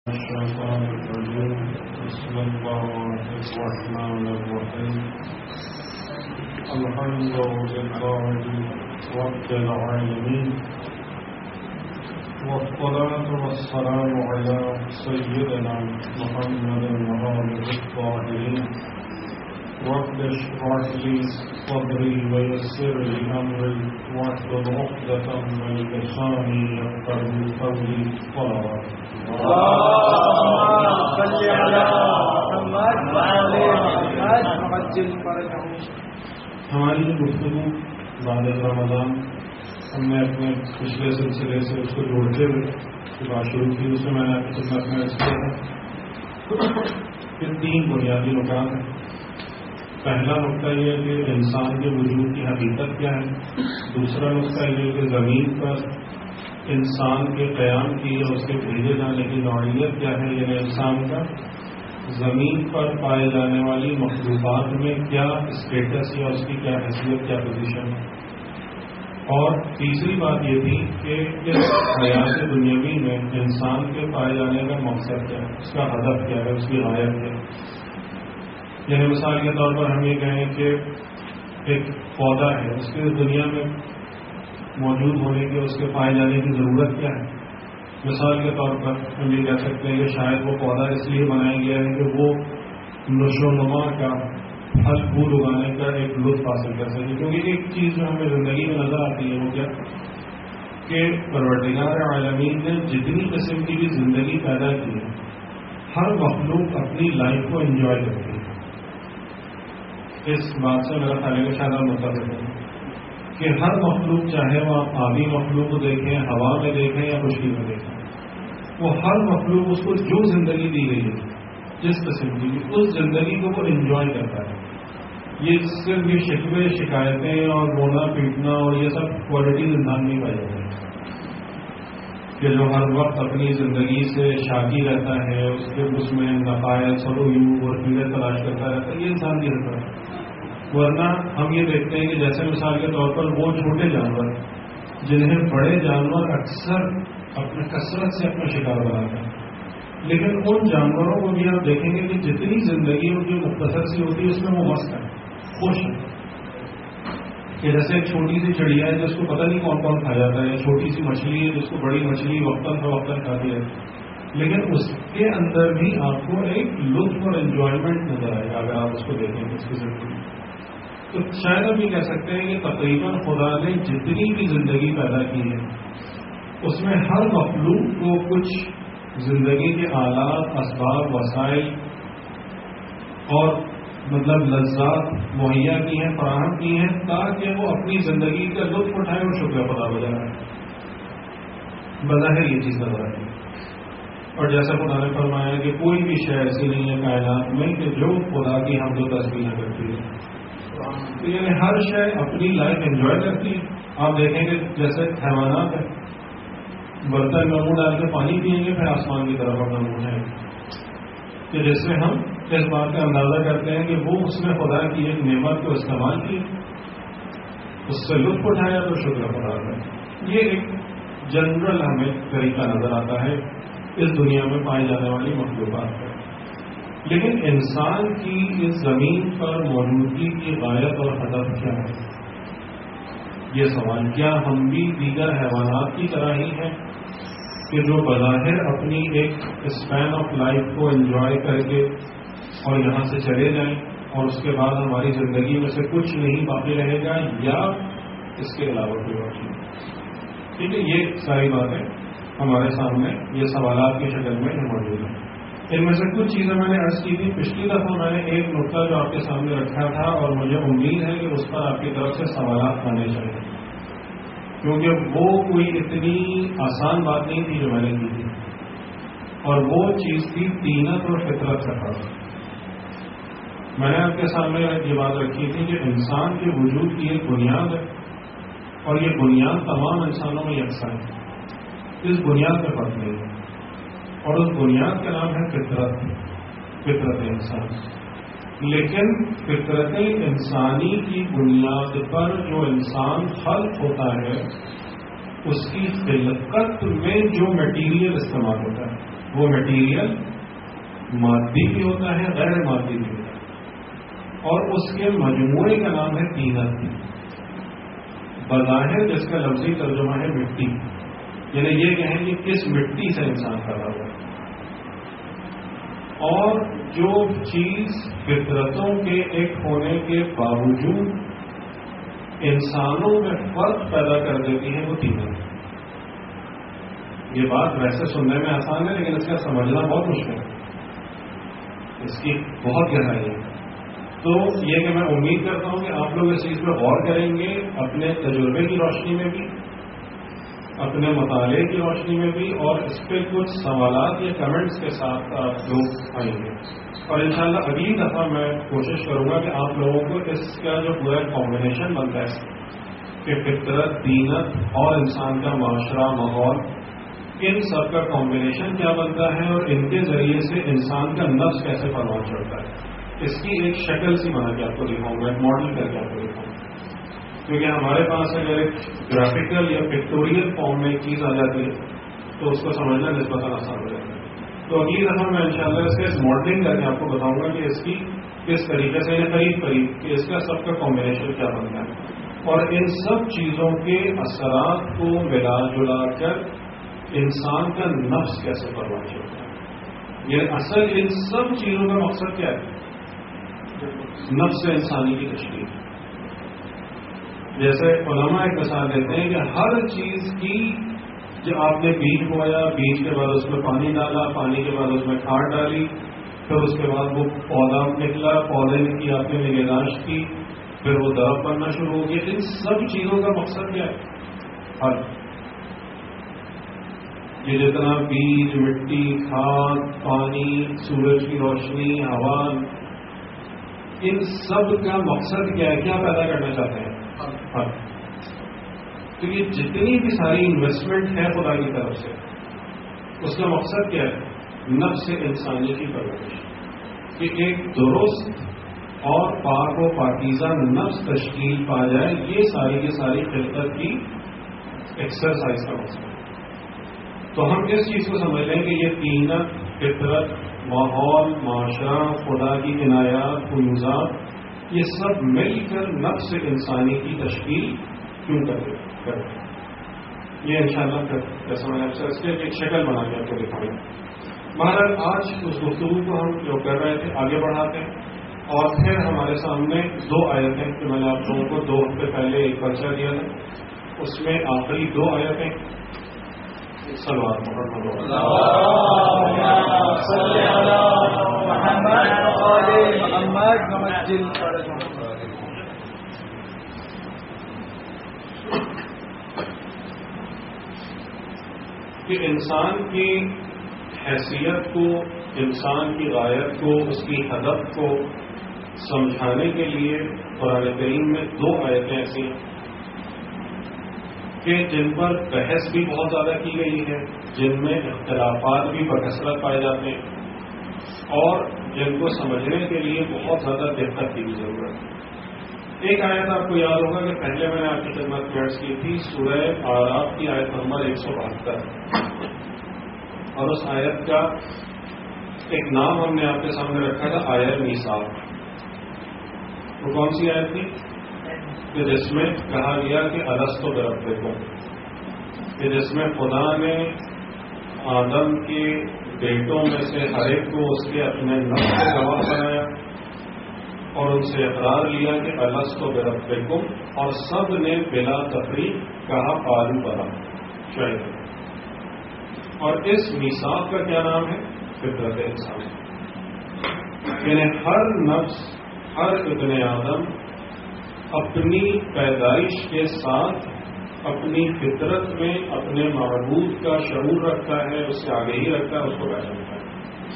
الشيطان الرجيم. بسم الله الرحمن الرحيم. الحمد لله رب العالمين، والصلاة والسلام على سيدنا محمد وآله الطاهرين. رب اشرح لي صدري ويسر لي أمري واحلل عقدة من لساني يفقهوا قولي. صلوات ہماری گفتگو بعد رمضان ہم نے اپنے پچھلے سلسلے سے اس کو جوڑتے ہوئے بات شروع کی. اس میں نے آپ کی خدمت میں عرض کیا تھا کہ 3 بنیادی نقطہ ہیں. پہلا نقطہ یہ کہ انسان کے وجود کی حقیقت کیا ہے. دوسرا نقطہ یہ کہ زمین پر انسان کے قیام کی یا اس کے بھیجے جانے کی نوعیت کیا ہے، یعنی انسان کا زمین پر پائے جانے والی مخلوقات میں کیا اسٹیٹس یا اس کی کیا حیثیت، کیا پوزیشن ہے. اور تیسری بات یہ تھی کہ اس حیات دنیاوی میں انسان کے پائے جانے کا مقصد کیا ہے، اس کا ہدف کیا ہے، اس کی غایت کیا ہے. یعنی مثال کے طور پر ہم یہ کہیں کہ ایک پودا ہے، اس کے دنیا میں موجود ہونے کی، اس کے پائے جانے کی ضرورت کیا ہے. مثال کے طور پر ہم یہ کہہ سکتے ہیں کہ شاید وہ پودا اس لیے بنایا گیا ہے کہ وہ نشو و نما کا، پھل پھول اگانے کا ایک لطف حاصل کر سکے. کیونکہ ایک چیز جو ہمیں زندگی میں نظر آتی ہے وہ کیا کہ پروردگار عالمین نے جتنی قسم کی بھی زندگی پیدا کی ہے، ہر مخلوق اپنی لائف کو انجوائے کرتی ہے. اس بات سے میرا خیال ہے کہ شاید آپ متفق ہیں کہ ہر مخلوق، چاہے وہ آپ آبی مخلوق کو دیکھیں، ہوا میں دیکھیں یا خشکی میں دیکھیں، وہ ہر مخلوق اس کو جو زندگی دی گئی ہے، جس قسم کی اس زندگی کو وہ انجوائے کرتا ہے. یہ صرف یہ شکوے، شکایتیں اور رونا پیٹنا اور یہ سب کوالٹیز انسان نہیں پائی جاتی کہ جو ہر وقت اپنی زندگی سے شاکی رہتا ہے، اس میں نقائص اور عیوب اور کیڑے تلاش کرتا رہتا ہے. یہ انسان نہیں رہتا ہے. ورنہ ہم یہ دیکھتے ہیں کہ جیسے مثال کے طور پر وہ چھوٹے جانور جنہیں بڑے جانور اکثر اپنے کثرت سے اپنا شکار بناتے ہیں، لیکن ان جانوروں کو بھی آپ دیکھیں گے کہ جتنی زندگی ان کی مختصر سی ہوتی ہے اس میں وہ مست ہے، خوش ہے. کہ جیسے ایک چھوٹی سی چڑیا ہے جس کو پتہ نہیں کون کون کھا جاتا ہے، یا چھوٹی سی مچھلی ہے جس کو بڑی مچھلی وقتاً فوقتاً کھاتی ہے، لیکن اس کے اندر بھی آپ کو ایک لطف اور انجوائمنٹ نظر آئے گا اگر آپ اس کو دیکھیں گے اس کی زندگی. تو شاید ہم یہ کہہ سکتے ہیں کہ تقریباً خدا نے جتنی بھی زندگی پیدا کی ہے اس میں ہر مخلوق کو کچھ زندگی کے آلات، اسباب، وسائل اور لذات مہیا کی ہیں، فراہم کی ہیں، تاکہ وہ اپنی زندگی کا لطف اٹھائے اور شکر خدا بجائے. بظاہر یہ چیز نظر آتی ہے. اور جیسا خدا نے فرمایا کہ کوئی بھی شے ایسی نہیں ہے کائنات میں کہ جو خدا کی حمد و تسبیح نہ کرتی ہے. یعنی ہر شے اپنی لائف انجوائے کرتی ہے. آپ دیکھیں گے جیسے حیوانات ہیں، برتن میں منہ ڈال کے پانی پئیں گے، پھر آسمان کی طرف اپنا منہ ہے، کہ جس سے ہم اس بات کا اندازہ کرتے ہیں کہ وہ اس نے خدا کی ایک نعمت کو استعمال کی، اس سے لطف اٹھایا تو شکر خدا کا. یہ ایک جنرل ہمیں طریقہ نظر آتا ہے اس دنیا میں پائی جانے والی مخلوقات کا. لیکن انسان کی اس زمین پر موجودگی کی غایت اور ہدف کیا ہے؟ یہ سوال. کیا ہم بھی دیگر حیوانات کی طرح ہی ہیں کہ جو بظاہر اپنی ایک اسپین آف لائف کو انجوائے کر کے اور یہاں سے چلے جائیں اور اس کے بعد ہماری زندگی میں سے کچھ نہیں باقی رہے گا، یا اس کے علاوہ کوئی بات نہیں؟ ٹھیک ہے، یہ ساری باتیں ہمارے سامنے یہ سوالات کی شکل میں موجود ہیں. ان میں سے کچھ چیزیں میں نے عرض کی تھی پچھلی دفعہ. میں نے ایک نقطہ جو آپ کے سامنے رکھا تھا اور مجھے امید ہے کہ اس پر آپ کی طرف سے سوالات آنے چاہیے، کیونکہ وہ کوئی اتنی آسان بات نہیں تھی جو میں نے کی تھی، اور وہ چیز تھی طینت اور فطرت کا فرق. میں نے آپ کے سامنے یہ بات رکھی تھی کہ انسان کے وجود کی ایک بنیاد ہے، اور یہ بنیاد تمام انسانوں میں یکساں ہے. اس بنیاد پہ فرق نہیں ہے، اور اس بنیاد کا نام ہے فطرت، فطرت انسان. لیکن فطرت انسانی کی بنیاد پر جو انسان خلق ہوتا ہے، اس کی خلقت میں جو میٹیریل استعمال ہوتا ہے، وہ مٹیریل مادی بھی ہوتا ہے، غیر مادی بھی ہوتا ہے، اور اس کے مجموعے کا نام ہے طینت. بظاہر جس کا لفظی ترجمہ ہے مٹی، یعنی یہ کہیں کہ کس مٹی سے انسان پیدا ہوا. اور جو چیز فطرتوں کے ایک ہونے کے باوجود انسانوں میں فرق پیدا کر دیتی ہے وہ طینت. یہ بات ویسے سننے میں آسان ہے لیکن اس کا سمجھنا بہت مشکل ہے، اس کی بہت گہرائی ہے. تو یہ کہ میں امید کرتا ہوں کہ آپ لوگ اس چیز پہ غور کریں گے، اپنے تجربے کی روشنی میں بھی، اپنے مطالعے کی روشنی میں بھی، اور اس پہ کچھ سوالات یا کمنٹس کے ساتھ آپ لوگ آئیں گے. اور انشاءاللہ اگلی دفعہ میں کوشش کروں گا کہ آپ لوگوں کو اس کا جو پورا کمبینیشن بنتا ہے کہ فطرت، دینت اور انسان کا معاشرہ، ماحول، ان سب کا کمبینیشن کیا بنتا ہے اور ان کے ذریعے سے انسان کا نفس کیسے پروان چڑھتا ہے، اس کی ایک شکل سی بنا کے آپ کو دکھاؤں گا، ایک ماڈل کر کے آپ کو دکھاؤں گا. کیونکہ ہمارے پاس اگر ایک گرافیکل یا پکٹوریل فارم میں ایک چیز آ جاتی ہے تو اس کو سمجھنا نسبتاً آسان ہو جاتا ہے. تو اگلی دفعہ میں انشاءاللہ اس کا ماڈلنگ کر کے آپ کو بتاؤں گا کہ اس کی کس طریقے سے قریب کہ اس کا سب کا کمبینیشن کیا بنتا ہے، اور ان سب چیزوں کے اثرات کو ملا جلا کر انسان کا نفس کیسے پروان چڑھتا ہے. یہ اصل ان سب چیزوں کا مقصد کیا ہے؟ نفس انسانی کی تشکیل. جیسے علماء ایک مثال دیتے ہیں کہ ہر چیز کی، جو آپ نے بیج بویا، بیج کے بعد اس میں پانی ڈالا، پانی کے بعد اس میں کھاد ڈالی، پھر اس کے بعد وہ پودا نکلا، پودے کی آپ نے نگہداشت کی، پھر وہ درخت بننا شروع ہو گیا. ان سب چیزوں کا مقصد کیا ہے؟ یہ جتنا بیج، مٹی، کھاد، پانی، سورج کی روشنی، ہوا، ان سب کا مقصد کیا ہے؟ کیا پیدا کرنا چاہتے ہیں؟ تو یہ جتنی بھی ساری انویسٹمنٹ ہے خدا کی طرف سے، اس کا مقصد کیا ہے؟ نفس انسانی کی پرورش، کہ ایک درست اور پاک و پاکیزہ نفس تشکیل پا جائے. یہ ساری کی ساری خلقت کی ایکسرسائز کا مقصد ہے. تو ہم اس چیز کو سمجھ لیں کہ یہ طینت، فطرت، ماحول، معاشرہ، خدا کی عنایات، فیوزات، یہ سب مل کر نفس انسانی کی تشکیل کیوں کرتے ہیں. یہ انشاءاللہ جیسا میں نے اس کے ایک شکل بنا کے آپ کو دکھاؤں گا. مہاراج آج اس گفتگو کو ہم جو کر رہے تھے آگے بڑھاتے ہیں، اور پھر ہمارے سامنے 2 آیتیں کہ میں نے آپ لوگوں کو 2 ہفتے پہلے ایک پرچہ دیا تھا، اس میں آخری 2 آیتیں صلوات محمد کہ انسان کی حیثیت کو، انسان کی غایت کو، اس کی ہدف کو سمجھانے کے لیے قرآن کریم میں 2 آیتیں ایسی ہیں کہ جن پر بحث بھی بہت زیادہ کی گئی ہے، جن میں اختلافات بھی بکثرت پائے جاتے ہیں، اور جن کو سمجھنے کے لیے بہت زیادہ دقت کی بھی ضرورت ہے. ایک آیت آپ کو یاد ہوگا کہ پہلے میں نے آپ کی خدمت میں عرض کی تھی، سورہ اعراف کی آیت نمبر 172، اور اس آیت کا ایک نام ہم نے آپ کے سامنے رکھا تھا، آیت میثاق. وہ کون سی آیت تھی؟ کہ جس میں کہا گیا کہ الست بربکم، کہ جس میں خدا نے آدم کے بیٹوں میں سے ہر ایک کو اس کے اپنے نفس سے گواہ بنایا اور ان سے اقرار لیا کہ الست بربکم، اور سب نے بلا تفریق کہا قالوا بلی شاید. اور اس میثاق کا کیا نام ہے؟ فطرت انسان. یعنی ہر نفس، ہر ابن آدم اپنی پیدائش کے ساتھ اپنی فطرت میں اپنے معبود کا شعور رکھتا ہے، اس سے آگے ہی رکھتا ہے، اس کو پہچانتا ہے.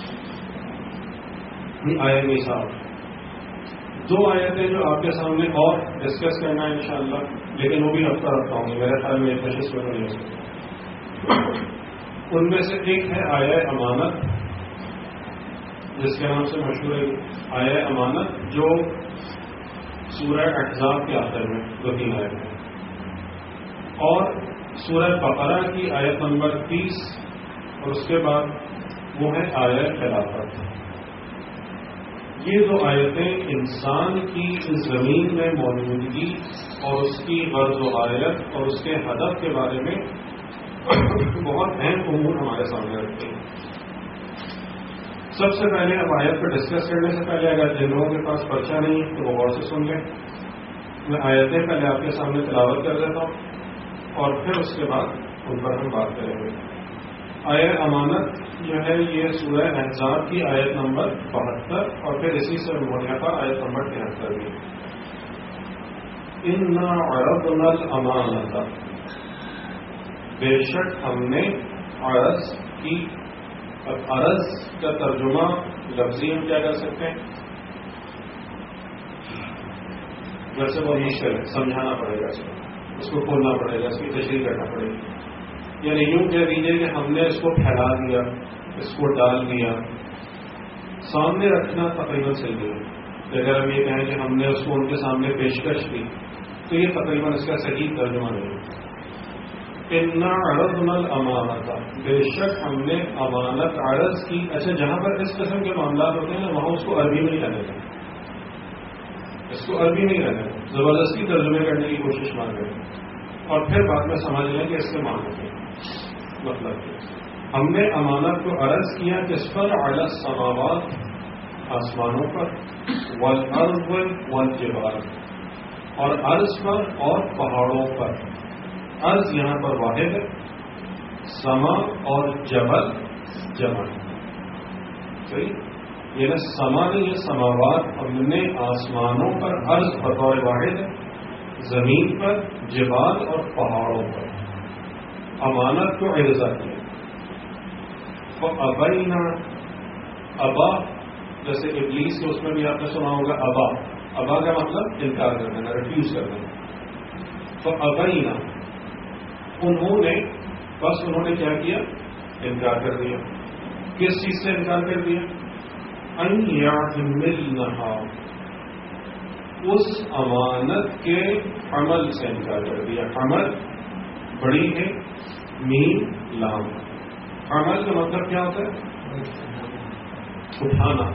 آیت میثاق 2 آیتیں جو آپ کے سامنے اور ڈسکس کرنا ہے انشاءاللہ، لیکن وہ بھی ہفتہ رکھتا ہوں، میرے خیال میں نشست میں نہیں ہو سکتا. ان میں سے ایک ہے آیہ امانت، جس کے نام سے مشہور ہے آیہ امانت، جو سورہ احزاب کے آخر میں 2-3 آیتیں ہیں، اور سورہ بقرہ کی آیت نمبر 30، اور اس کے بعد وہ ہے آیت خلافت. یہ دو آیتیں انسان کی اس زمین میں موجودگی اور اس کی غرض و غایت اور اس کے ہدف کے بارے میں بہت اہم امور ہمارے سامنے رکھتے ہیں. سب سے پہلے اب آیت پر ڈسکس کرنے سے پہلے اگر جن لوگوں کے پاس پرچہ نہیں ہے تو وہ غور سے سن لیں. میں آیتیں پہلے آپ کے سامنے تلاوت کر دیتا ہوں اور پھر اس کے بعد ان پر ہم بات کریں گے. آیت امانت جو ہے یہ سورہ احزاب کی آیت نمبر 72 اور پھر اسی سے منحقہ آیت نمبر 73 بھی. اِنَّا عَرَضْنَا الْأَمَانَةَ، بے شک ہم نے عرض کی. اب عرض کا ترجمہ لفظی ہم کیا کر سکتے ہیں؟ ویسے بہت مشکل ہے، سمجھانا پڑے گا اس کو کھولنا پڑے گا، اس کی تشریح کرنا پڑے گی. یعنی یوں کہہ دیجیے کہ ہم نے اس کو پھیلا دیا، اس کو ڈال دیا. سامنے رکھنا تقریباً صحیح ہے. اگر ہم یہ کہیں کہ ہم نے اس کو ان کے سامنے پیشکش کی تو یہ تقریباً اس کا صحیح ترجمہ نہیں ہے. اِنَّا عَرَضْنَا الْأَمَانَةَ، بے شک ہم نے امانت عرض کی. اچھا، جہاں پر اس قسم کے معاملات ہوتے ہیں وہاں اس کو عربی میں نہیں رہنے دیں، اس کو عربی نہیں رہنے دیں، زبردستی ترجمے کرنے کی کوشش نہ کریں اور پھر بعد میں سمجھ لیں کہ اس کے معنی کیا مطلب. ہم نے امانت کو عرض کیا کس پر؟ علی السماوات، آسمانوں پر، والارض والجبال، اور عرض پر اور پہاڑوں پر. عرض یہاں پر واحد ہے، سما اور جبل جمع. صحیح، یہ سما نہیں ہے، سماوات ہم نے آسمانوں پر، عرض بطور واحد ہے، زمین پر، جبال اور پہاڑوں پر امانت کو عرضہ کیا. فَأَبَيْنَا، ابا جیسے ابلیس کے اس میں بھی آپ نے سنا ہوگا ابا. ابا کا مطلب انکار کر دینا، ریفیوز کر دینا. فَأَبَيْنَا، انہوں نے، بس انہوں نے کیا کیا؟ انکار کر دیا. کس چیز سے انکار کر دیا؟ أَن يَحْمِلْنَهَا، اس امانت کے حمل سے انکار کر دیا. حمل بڑی ہے، میم لام. حمل کا مطلب کیا ہوتا ہے؟ اٹھانا.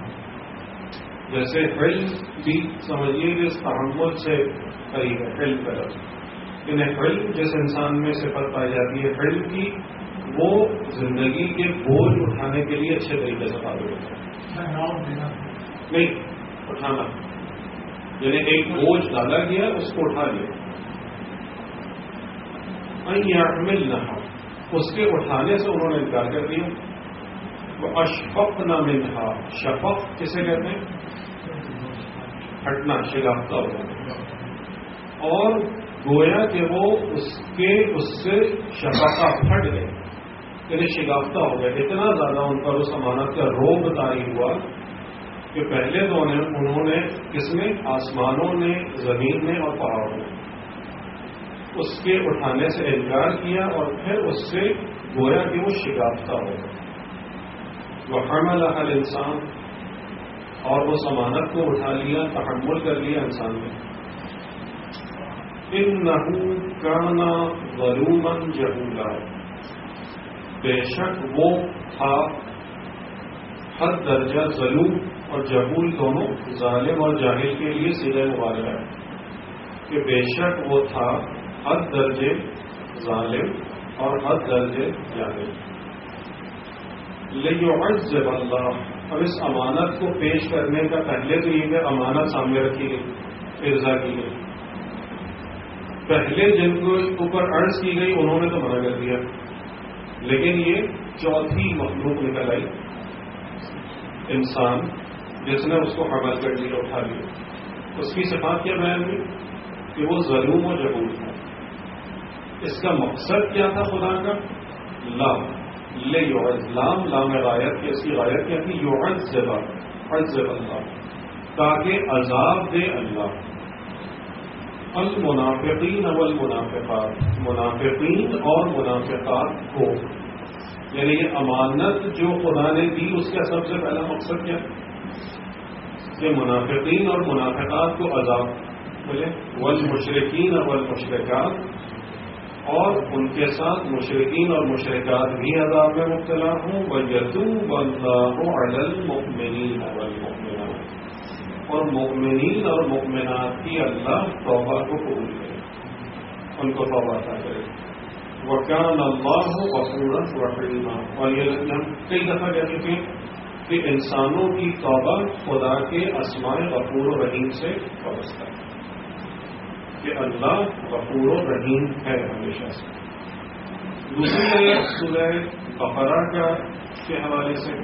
جیسے حلم بھی سمجھیے کہ اس تحمل سے قریب ہے، حلم کا لفظ. انہیں حلم جس انسان میں صفت پائی جاتی ہے حلم کی، وہ زندگی کے بوجھ اٹھانے کے لیے اچھے طریقے سے قابل ہوتا ہے. نہیں، اٹھانا یعنی ایک بوجھ ڈالا گیا، اس کو اٹھا لیا. أَن يَحْمِلْنَهَا، اس کے اٹھانے سے انہوں نے انکار کر دیا. وَأَشْفَقْنَ مِنْهَا، شفق کسے کہتے ہیں؟ ہٹنا، شگافتہ ہو جانا. اور گویا کہ وہ اس سے شفقہ پھٹ گئے، یعنی شگافتہ ہو گئے. اتنا زیادہ ان پر اس امانت کا روب طاری ہوا کہ پہلے تو انہوں نے کس نے؟ آسمانوں نے، زمین نے اور پہاڑوں نے اس کے اٹھانے سے انکار کیا اور پھر اس سے گویا کہ وہ شگافتہ ہو گئے. وَحَمَلَهَا الْإِنسَانُ، اور وہ امانت کو اٹھا لیا، تحمل کر لیا انسان نے. إِنَّهُ كَانَ ظَلُومًا جَهُولًا، بے شک وہ تھا حد درجہ ظلوم اور جہول دونوں ظالم اور جاہل کے لیے صیغہ مبالغہ ہے کہ بے شک وہ تھا حد درجے ظالم اور حد درجے جاہل. لِيُعَذِّبَ اللَّهُ، اب اس امانت کو پیش کرنے کا پہلے تو یہ کہ امانت سامنے رکھی گئی، ارضا کی گئی. پہلے جن کو اوپر عرض کی گئی انہوں نے تو منع کر دیا، لیکن یہ چوتھی مخلوق نکل آئی، انسان، جس نے اس کو حمل کر لیا، اٹھا لیا. اس کی صفات کیا بیان ہوئی؟ کہ وہ ظلوم و جہول تھا. اس کا مقصد کیا تھا خدا کا؟ لام لام لام غایت کی، اس کی غایت کیا تھی؟ یعذب، عذب اللہ، تاکہ عذاب دے اللہ. المنافقین والمنافقات، منافقین اور منافقات کو، یعنی یہ امانت جو خدا نے دی اس کا سب سے پہلا مقصد کیا؟ کہ منافقین اور منافقات کو عذاب ملے. والمشرکین والمشرکات، اور ان کے ساتھ مشرکین اور مشرکات بھی عذاب میں مبتلا ہوں. وَيَتُوبَ اللَّهُ عَلَى الْمُؤْمِنِينَ وَالْمُؤْمِنَاتِ اور مؤمنین اور مؤمنات کی اللہ توبہ کو قبول کرے, ان کو توبہ عطا کرے. وَكَانَ اللَّهُ غَفُورًا رَحِيمًا اور یہ ہم کئی دفعہ کہہ چکے ہیں کہ انسانوں کی توبہ خدا کے اسماء غفور و رحیم سے وابستہ ہے کہ اللہ غفور و رحیم ہے ہمیشہ سے. دوسری آیت سورہ بقرہ کے حوالے سے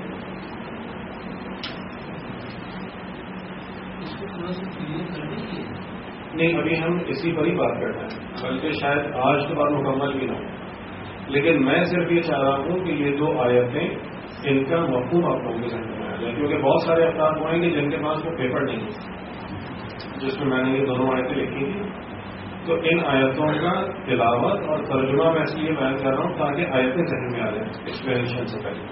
نہیں, ابھی ہم اسی پر ہی بات کرنا ہے, بلکہ شاید آج کے بعد مکمل بھی نہ ہو, لیکن میں صرف یہ چاہ رہا ہوں کہ یہ دو آیتیں ان کا مفہوم آپ لوگوں کے ذہن میں آ جائے, کیونکہ بہت سارے افراد ہوئیں گے جن کے پاس وہ پیپر نہیں ہے جس میں نے یہ دونوں آیتیں لکھی تھی. تو ان آیتوں کا تلاوت اور ترجمہ میں اس لیے بیان کر رہا ہوں تاکہ آیتیں ذہن میں آ جائیں ایکسپلینیشن سے پہلے.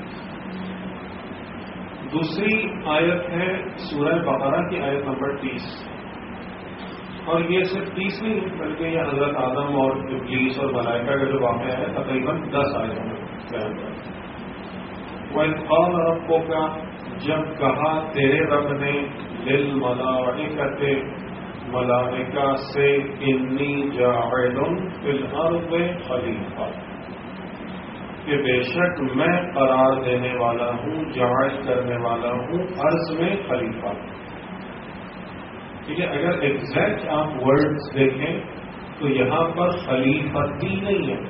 دوسری آیت ہے سورہ بقرہ کی آیت نمبر 30, اور یہ صرف 30 نہیں بلکہ یہ حضرت آدم اور ابلیس اور ملائکہ کا جو واقعہ ہے تقریباً 10 آیتوں میں بیان کر. وَإِذْ قَالَ رَبُّكَ جب کہا تیرے رب نے لِلْمَلَائِكَةِ ملائکہ سے انی جاعل فی الارض خلیفہ کہ بے شک میں قرار دینے والا ہوں, جاعل کرنے والا ہوں ارض میں خلیفہ. ٹھیک ہے, اگر ایگزیکٹ آپ ورڈز دیکھیں تو یہاں پر خلیفتی نہیں ہے,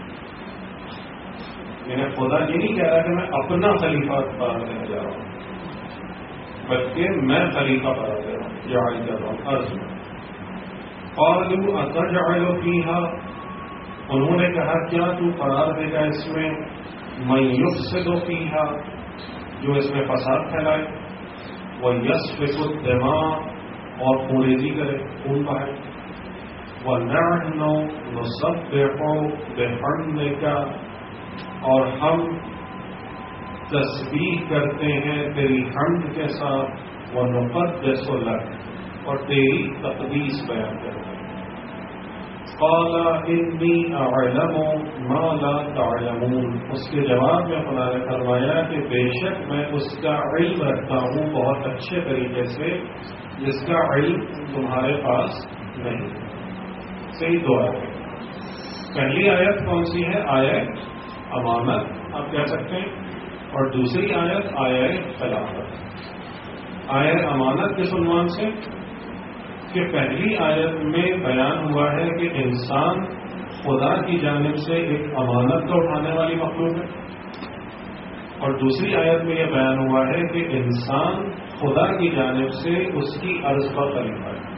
یعنی خدا یہ نہیں کہہ رہا کہ میں اپنا خلیفہ قرار دینے جا رہا ہوں, بلکہ میں خلیفہ قرار دے رہا ہوں, جاعل کر رہا ہوں ارض میں. قالوا اتجعل فيها انہوں نے کہا کیا تو قرار دے گا اس میں من یفسد فيها جو اس میں فساد پھیلائے, ویسفک الدماء اور خونریزی کرے, خون بہائے, ونحن نسبح بحمدک اور ہم تسبیح کرتے ہیں تیری حمد کے ساتھ, ونقدس لک اور تیری تقدیس بیان کرتے ہیں. قال انی اعلم ما لا تعلمون اس کے جواب میں خدا نے فرمایا کہ بے شک میں اس کا علم رکھتا ہوں بہت اچھے طریقے سے جس کا علم تمہارے پاس نہیں. صحیح دو آیت. پہلی آیت کون سی ہے؟ آیت امانت آپ کہہ سکتے ہیں, اور دوسری آیت آیت خلافت. آیت امانت کس عنوان سے کہ پہلی آیت میں بیان ہوا ہے کہ انسان خدا کی جانب سے ایک امانت کا اٹھانے والی مخلوق ہے, اور دوسری آیت میں یہ بیان ہوا ہے کہ انسان خدا کی جانب سے اس کی عرض پر خلیفہ ہے.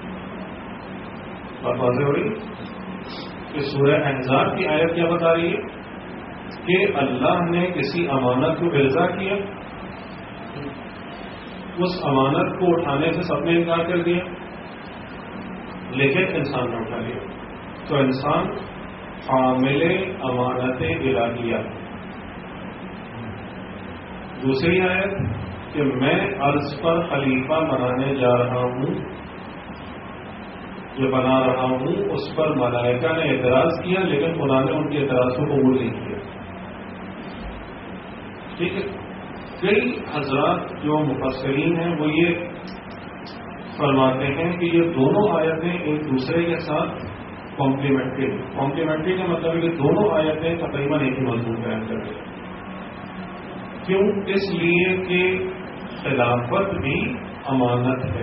بات واضح ہو رہی کہ سورہ احزاب کی آیت کیا بتا رہی ہے کہ اللہ نے کسی امانت کو الزا کیا, اس امانت کو اٹھانے سے سب نے انکار کر دیا, لیکن انسان نے اٹھا لیا. تو انسان حامل امانت الہیہ. دوسری آیت کہ میں عرض پر خلیفہ بنانے جا رہا ہوں, جو بنا رہا ہوں اس پر ملائکہ نے اعتراض کیا لیکن خدا نے ان کے اعتراض کو قبول نہیں کیا. ٹھیک ہے, کئی حضرات جو مفسرین ہیں وہ یہ فرماتے ہیں کہ یہ دونوں آیتیں ایک دوسرے کے ساتھ کمپلیمنٹری کا مطلب ہے کہ دونوں آیتیں تقریباً ایک ہی مضمون بیان کر رہی ہیں. کیوں؟ اس لیے کہ خلافت بھی امانت ہے.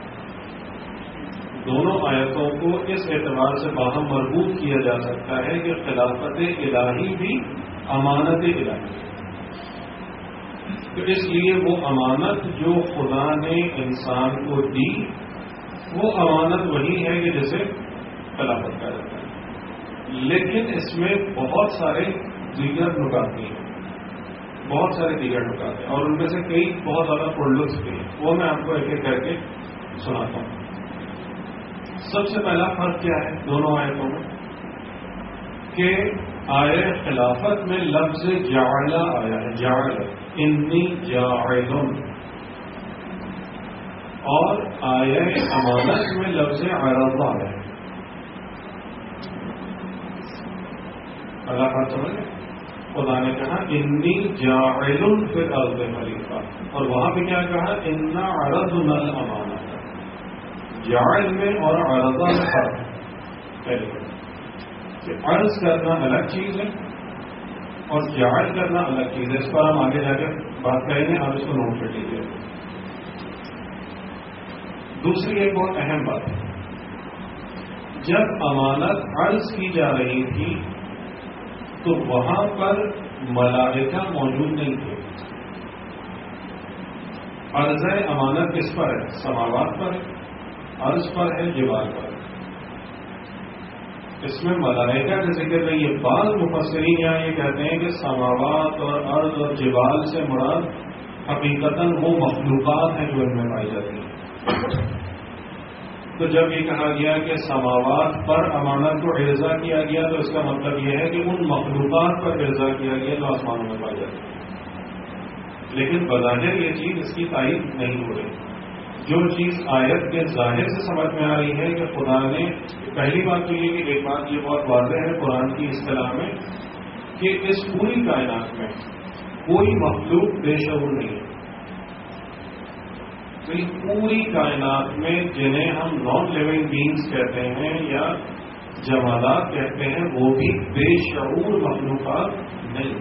دونوں آیتوں کو اس اعتبار سے باہم مربوط کیا جا سکتا ہے کہ خلافت الہی بھی امانت الہی ہے. تو اس لیے وہ امانت جو خدا نے انسان کو دی وہ امانت وہی ہے کہ جسے خلافت کہا جاتا ہے, لیکن اس میں بہت سارے دیگر نکات ہیں, بہت سارے دیگر نکات ہیں, اور ان میں سے کئی بہت زیادہ پرلطف بھی ہیں. وہ میں آپ کو ایک ایک کر کے سناتا ہوں. سب سے پہلا فرق کیا ہے دونوں آیتوں میں کہ آیت خلافت میں لفظ جعل آیا ہے, جعل انی جاعل, اور آیت امانت میں لفظ عرض آیا ہے. اللہ خاص سمجھ گئے. خدا نے کہا انی جاعل فی الارض خلیفہ, اور وہاں پہ کیا کہا انا عرضنا الامانہ. جاعل میں اور عرضہ میں فرق ہے. عرض کرنا الگ چیز ہے اور جاعل کرنا الگ چیز ہے. اس پر ہم آگے جا کے بات کریں گے, آپ اس کو نوٹ کر لیجیے. دوسری ایک بہت اہم بات ہے, جب امانت عرض کی جا رہی تھی تو وہاں پر ملائکہ موجود نہیں تھے. عرض امانت کس پر ہے؟ سماوات پر ہے, عرض پر ہے, جبال پر ہے. اس میں ملائکہ کا ذکر نہیں ہے. بعض مفسرین یہاں یہ کہتے ہیں کہ سماوات اور عرض اور جبال سے مراد حقیقتاً وہ مخلوقات ہیں جو ان میں پائی جاتی ہیں. تو جب یہ کہا گیا کہ سماوات پر امانت کو ارضا کیا گیا تو اس کا مطلب یہ ہے کہ ان مخلوقات پر ارضا کیا گیا جو آسمانوں میں پائی جاتی ہے. لیکن بظاہر یہ چیز اس کی تائید نہیں ہو رہی. جو چیز آیت کے ظاہر سے سمجھ میں آ رہی ہے کہ خدا نے, پہلی بات تو یہ کہ ایک بات یہ بہت واضح ہے قرآن کی اصطلاح میں کہ اس پوری کائنات میں کوئی مخلوق بے شعور نہیں ہے. تو پوری کائنات میں جنہیں ہم نان لیونگ بینگز کہتے ہیں یا جمادات کہتے ہیں وہ بھی بے شعور مخلوقات نہیں.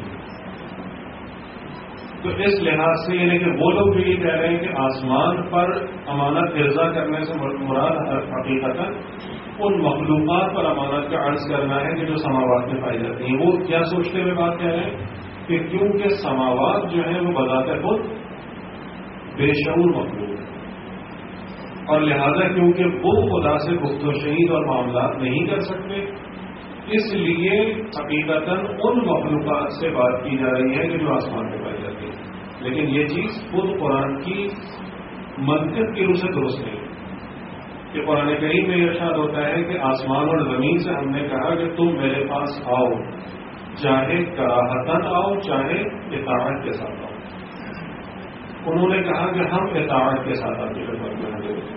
تو اس لحاظ سے یعنی کہ وہ لوگ جو یہ کہہ رہے ہیں کہ آسمان پر امانت ارضا کرنے سے مراد حقیقتاً ان مخلوقات پر امانت کا عرض کرنا ہے کہ جو سماوات میں پائی جاتی ہیں, وہ کیا سوچتے ہوئے بات کہہ رہے ہیں کہ کیونکہ سماوات جو ہیں وہ بذات خود بے شعور مخلوق ہے, اور لہذا کیونکہ وہ خدا سے گفت و شنید اور معاملات نہیں کر سکتے, اس لیے حقیقتاً ان مخلوقات سے بات کی جا رہی ہے کہ جو آسمان میں پائی جاتی ہے. لیکن یہ چیز خود قرآن کی منطق کی روح سے درست نہیں ہے کہ قرآن کریم میں ارشاد ہوتا ہے کہ آسمان اور زمین سے ہم نے کہا کہ تم میرے پاس آؤ, چاہے کراہتاً آؤ چاہے اطاعت کے ساتھ آؤ. انہوں نے کہا کہ ہم اطاعت کے ساتھ آپ کی خدمت میں حاضر ہیں.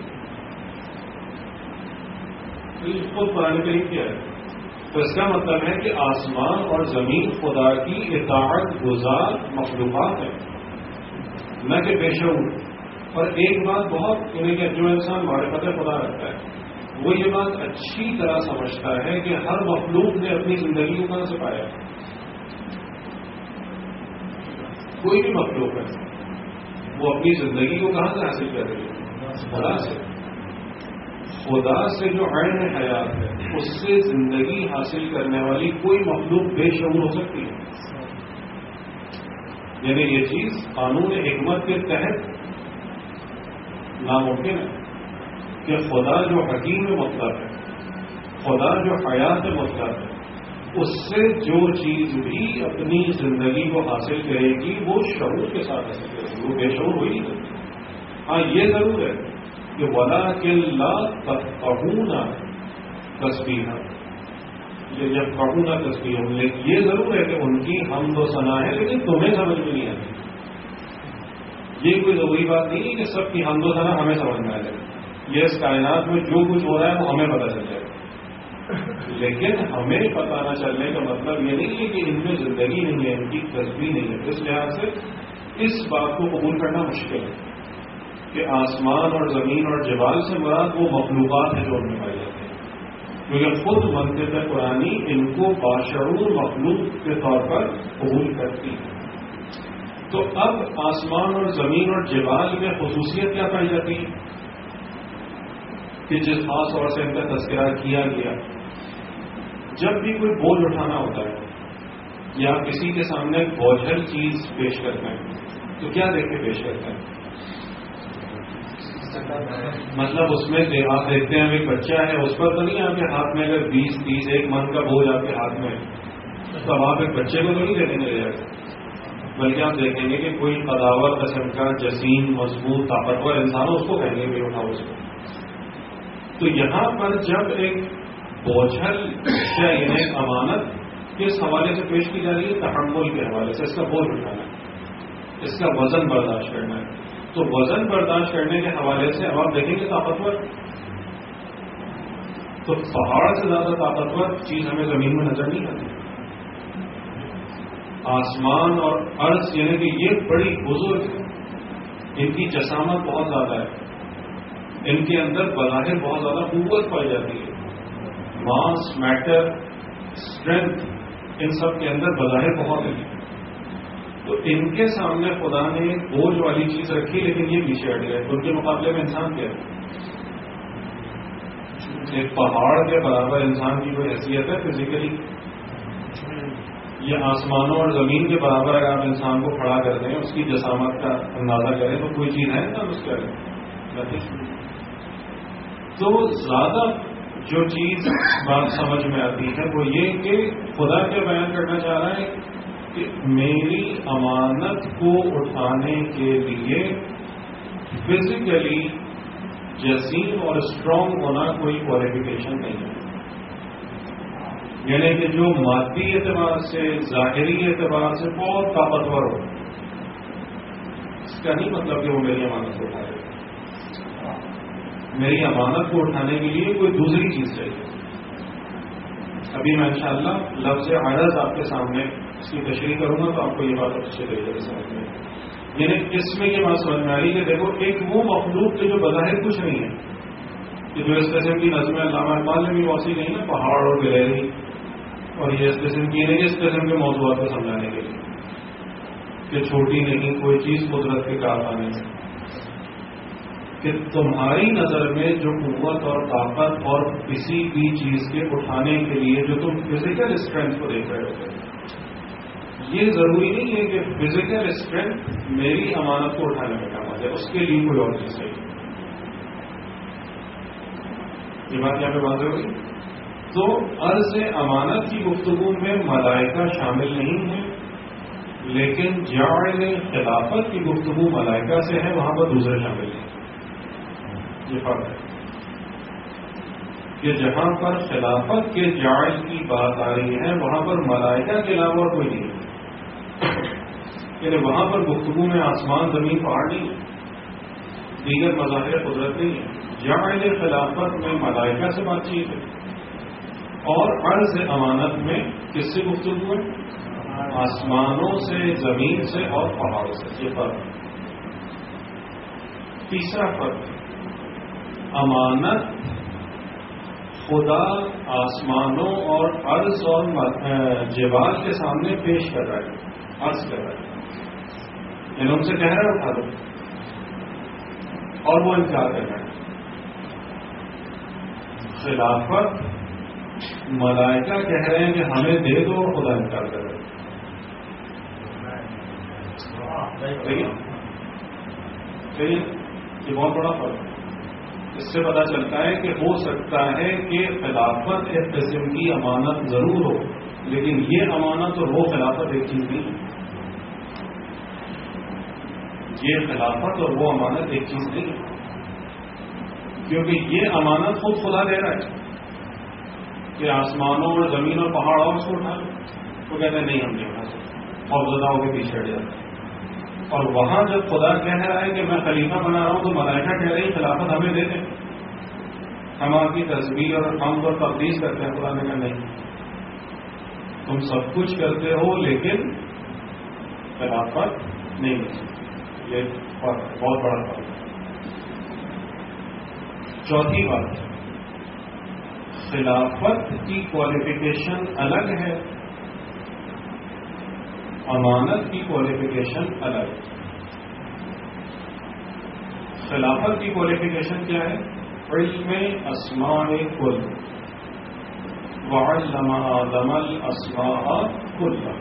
اس کو قرآن کریم کیا ہے؟ تو اس کا مطلب ہے کہ آسمان اور زمین خدا کی اطاعت گزار مخلوقات ہیں, نہ کہ بے شعور. اور ایک بات بہت یعنی کہ جو انسان معرفت خدا رکھتا ہے وہ یہ بات اچھی طرح سمجھتا ہے کہ ہر مخلوق نے اپنی زندگی کو کہاں سے پایا. کوئی بھی مخلوق ہے وہ اپنی زندگی کو کہاں سے حاصل کر رہی ہے؟ خدا سے. خدا سے جو عین حیات ہے اس سے زندگی حاصل کرنے والی کوئی مخلوق بے شعور ہو سکتی ہے؟ یعنی یہ چیز قانون حکمت کے تحت ناممکن ہے کہ خدا جو حکیم مطلب ہے, خدا جو حیات مطلب ہے, اس سے جو چیز بھی اپنی زندگی کو حاصل کرے گی وہ شعور کے ساتھ حاصل کرے گی, وہ بے شعور ہو ہی نہیں سکتی. ہاں یہ ضرور ہے کہ وَلَٰكِن لَا تَفْقَهُونَ تَسْبِيحَهُ, یہ جب قہونا تسبیح, لیکن یہ ضرور ہے کہ ان کی حمد و ثنا ہے لیکن تمہیں سمجھ میں نہیں آتی. یہ کوئی ضروری بات نہیں ہے کہ سب کی حمد و ثنا ہمیں سمجھ میں آ جائے. یہ اس کائنات میں جو کچھ ہو رہا ہے وہ ہمیں پتہ چل جائے, لیکن ہمیں پتہ نہ چلنے کا مطلب یہ نہیں ہے کہ ان میں زندگی نہیں ہے, ان کی تسبیح نہیں ہے. اس لحاظ سے اس بات کو قبول کرنا مشکل ہے کہ آسمان اور زمین اور جبال سے مراد وہ مخلوقات ہیں جو ان میں پائی جاتی ہیں, کیونکہ خود منطق قرآنی ان کو باشعور مخلوق کے طور پر قبول کرتی ہے. تو اب آسمان اور زمین اور جبال میں خصوصیت کیا پائی جاتی ہے کہ جس خاص طور سے ان کا تذکرہ کیا گیا, جب بھی کوئی بوجھ اٹھانا ہوتا ہے یا کسی کے سامنے بوجھل چیز پیش کرتے ہیں تو کیا دیکھ کے پیش کرتے ہیں؟ مطلب اس میں آپ دیکھتے ہیں ایک بچہ ہے, اس پر تو نہیں آپ کے ہاتھ میں اگر 20-30 1 من کا بوجھ آپ کے ہاتھ میں ہے تو اب آپ ایک بچے کو تو نہیں دیکھیں گے لے جا کے, بلکہ آپ دیکھیں گے کہ کوئی قداور قسم کا جسیم مضبوط طاقتور انسان ہو, اس کو کہیں گے کہ اٹھاؤ اس کو. تو یہاں پر جب ایک بوجھل یا انہیں امانت کس حوالے سے پیش کی جا رہی ہے؟ تحمل کے حوالے سے. اس کا بوجھ اٹھانا ہے, اس کا وزن برداشت کرنا ہے. تو وزن برداشت کرنے کے حوالے سے اب آپ دیکھیں گے طاقتور, تو پہاڑ سے زیادہ طاقتور چیز ہمیں زمین میں نظر نہیں آتی. آسمان اور عرض یعنی کہ یہ بڑی بزرگ ہے، ان کی جسامت بہت زیادہ ہے، ان کے اندر بظاہر بہت زیادہ قوت پائی جاتی ہے، ماس، میٹر، اسٹرینتھ، ان سب کے اندر بظاہر بہت ہے. تو ان کے سامنے خدا نے بوجھ والی چیز رکھی، لیکن یہ پیچھے ہٹ گئے. ان کے مقابلے میں انسان کیا ہے؟ ایک پہاڑ کے برابر انسان کی کوئی حیثیت ہے فزیکلی؟ یہ آسمانوں اور زمین کے برابر اگر آپ انسان کو کھڑا کر دیں، اس کی جسامت کا اندازہ کریں تو کوئی چیز ہے انسان اس کے. تو زیادہ جو چیز بات سمجھ میں آتی ہے وہ یہ کہ خدا کیا بیان کرنا چاہ رہا ہے کہ میری امانت کو اٹھانے کے لیے فزیکلی جسیم اور اسٹرانگ ہونا کوئی کوالیفیکیشن نہیں ہے. یعنی کہ جو مادی اعتبار سے، ظاہری اعتبار سے بہت طاقتور ہو، اس کا نہیں مطلب کہ وہ میری امانت کو اٹھائے. میری امانت کو اٹھانے کے لیے کوئی دوسری چیز چاہیے. ابھی میں انشاءاللہ لفظ عرض آپ کے سامنے اس کی تشریح کروں گا تو آپ کو یہ بات اچھے طریقے سے سمجھ میں. یعنی اس میں یہ بات سمجھ میں آ رہی کہ دیکھو ایک وہ مخلوق کے جو بظاہر کچھ نہیں ہے، کہ جو اس قسم کی نظمیں علامہ اقبال میں بھی واضح نہیں ہے، پہاڑ اور گلیری، اور یہ اس قسم کی نہیں، اس قسم کے موضوعات کو سمجھانے کے لیے کہ چھوٹی نہیں کوئی چیز قدرت کے کارخانے میں، کہ تمہاری نظر میں جو قوت اور طاقت اور کسی بھی چیز کے اٹھانے کے لیے جو تم فزیکل اسٹرینتھ کو دیکھ رہے ہوتے، یہ ضروری نہیں ہے کہ فزیکل اسٹرینتھ میری امانت کو اٹھانے میں کام آ جائے، اس کے لیے کوئی اور چیز چاہیے. یہ بات یہاں پہ واضح ہوگی. تو عرض امانت کی گفتگو میں ملائکہ شامل نہیں ہے، لیکن جعل خلافت کی گفتگو ملائکہ سے ہے، وہاں پر دوسرے شامل ہیں. یہ فرق ہے کہ جہاں پر خلافت کے جعل کی بات آ رہی ہے وہاں پر ملائکہ کے علاوہ کوئی نہیں ہے. یعنی وہاں پر گفتگو میں آسمان، زمین، پہاڑ نہیں ہے، دیگر مظاہر قدرت نہیں ہے. جعل خلافت میں ملائکہ سے بات چیت ہے، اور عرض امانت میں کس سے گفتگو ہے؟ آسمانوں سے، زمین سے اور پہاڑوں سے. یہ فرق. تیسرا فرق، امانت خدا آسمانوں اور عرض اور جبال کے سامنے پیش کر رہا ہے، عرض کر رہا ہے، یعنی ان سے کہہ رہا ہے اٹھا دو، اور وہ انکار کر رہا ہے. خلافت ملائکہ کہہ رہے ہیں کہ ہمیں دے دو، اور خدا انکار کر رہے ہیں. یہ بہت بڑا فرق ہے. اس سے پتہ چلتا ہے کہ ہو سکتا ہے کہ خلافت ایک قسم کی امانت ضرور ہو، لیکن یہ امانت اور وہ خلافت ایک چیز نہیں ہے. یہ خلافت اور وہ امانت ایک چیز نہیں ہے، کیونکہ یہ امانت خود خدا دے رہا ہے کہ آسمانوں اور زمین اور پہاڑ اور اس کو اٹھا لو. وہ کہتے ہیں نہیں ہم نہیں اٹھا سکتے، اور زدہ ہو کے پیچھے ہٹ جاتے ہیں. اور وہاں جب خدا کہہ رہا ہے کہ میں خلیفہ بنا رہا ہوں تو ملائکہ کہہ رہی خلافت ہمیں دے دیں، ہم آپ کی تصویر اور حمد اور تقدیس کرتے ہیں. خدا نے کہا نہیں، تم سب کچھ کرتے ہو لیکن خلافت نہیں مل سکتی. یہ بہت بڑا فرق ہے. چوتھی بات، خلافت کی کوالیفیکیشن الگ ہے، امانت کی کوالیفیکیشن الگ. خلافت کی کوالیفیکیشن کیا ہے؟ علم اسماء کل، وعلم آدم الاسماء کلها.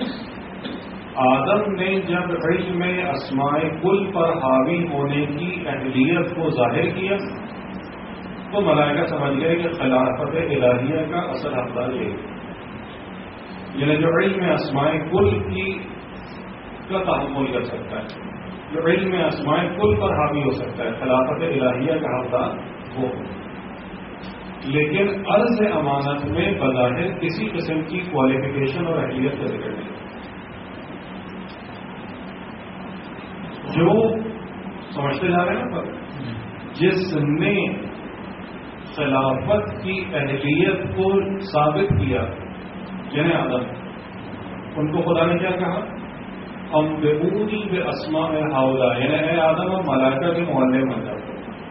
آدم نے جب علم اسماء کل پر حاوی ہونے کی اہلیت کو ظاہر کیا تو ملائکہ سمجھ گئے کہ خلافت الہیہ کا اصل حقدار یہ ہے. یعنی جو علم اسماء کل کا تحمل کر سکتا ہے، جو علم اسماء کل پر حاوی ہو سکتا ہے، خلافت الہیہ کا حقدار وہ. لیکن عرض امانت میں بظاہر کسی قسم کی کوالیفیکیشن اور اہلیت کا ذکر نہیں. جو سمجھتے جا رہے ہیں نا، پر جس نے خلافت کی اہلیت کو ثابت کیا، یعنی آدم، ان کو خدا نے کیا کہا؟ انبئونی باسماء ہؤلاء، یعنی اے آدم اور ملائکہ کے معلم بن جاؤ.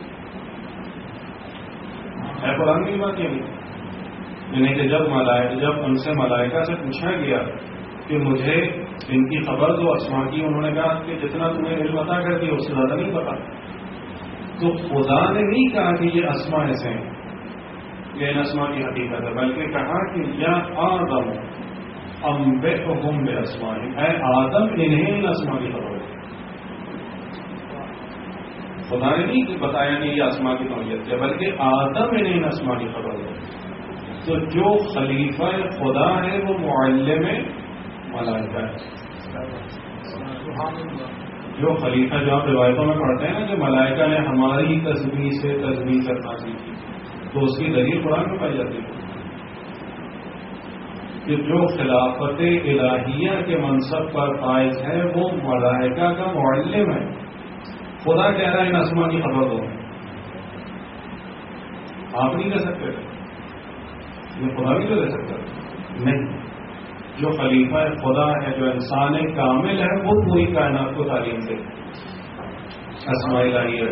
ہے قرآن کی بات یعنی کہ جب ان سے ملائکہ سے پوچھا گیا کہ مجھے ان کی خبر دو اسماء کی، انہوں نے کہا کہ جتنا تمہیں علم عطا کر دیا اس سے زیادہ نہیں پتا. تو خدا نے نہیں کہا کہ یہ اسماء ایسے ہیں، یہ ان اسماء کی حقیقت ہے، بلکہ کہا کہ یا آدم انبئہم باسمائہم، اے آدم انہیں ان اسماء کی خبر دو. خدا نے نہیں بتایا کہ یہ اسماء کی نوعیت ہے، بلکہ آدم انہیں ان اسماء کی خبر دو. تو جو خلیفہ خدا ہے وہ معلم ملائکہ ہے. جو خلیفہ جو آپ روایتوں میں پڑھتے ہیں نا کہ ملائکہ نے ہماری تسبیح سے تسبیح کرنا سیکھی، تو اس کی دلیل قرآن میں پائی جاتی ہے کہ جو خلافت الہیہ کے منصب پر فائز ہے وہ ملائکہ کا معلم ہے. خدا کہہ رہا ہے ان اسماء کی خبر دو، آپ نہیں کہہ سکتے، یہ خدا بھی تو دے سکتا نہیں. جو خلیفہ خدا ہے، جو انسان کامل ہے، وہ پوری کائنات کو تعلیم دے اسماء الہیہ.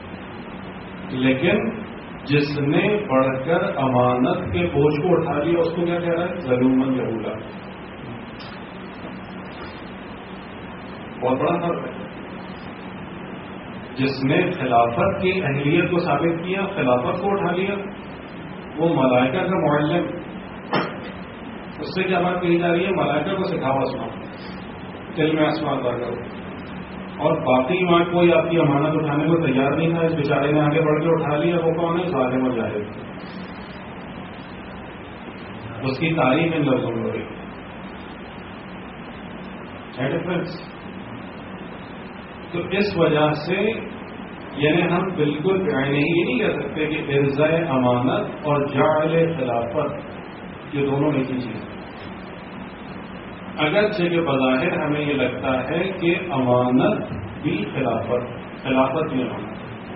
لیکن جس نے بڑھ کر امانت کے بوجھ کو اٹھا لیا اس کو کیا کہہ رہا ہے؟ ظلومن جہولا. بہت بڑا فرق ہے. جس نے خلافت کی اہلیت کو ثابت کیا، خلافت کو اٹھا لیا، وہ ملائکہ کا معلم. اس سے کیا بات کہی جا رہی ہے؟ ملائکہ کو سکھاؤ اسماء، علم اسماء ادا کرو. اور باقی وہاں کوئی آپ کی امانت اٹھانے کو تیار نہیں تھا، اس بیچارے نے آگے بڑھ کے اٹھا لیا. وہ کون ہے؟ ظالم و جاہل. اس کی تعریف ان لفظوں میں ہو رہی ہے ڈفرنس. تو اس وجہ سے یعنی ہم بالکل یہ نہیں کہہ سکتے کہ ارزاء امانت اور جعل خلافت یہ دونوں ایک ہی چیز ہیں. اگرچہ کہ بظاہر ہمیں یہ لگتا ہے کہ امانت بھی خلافت بھی امانت.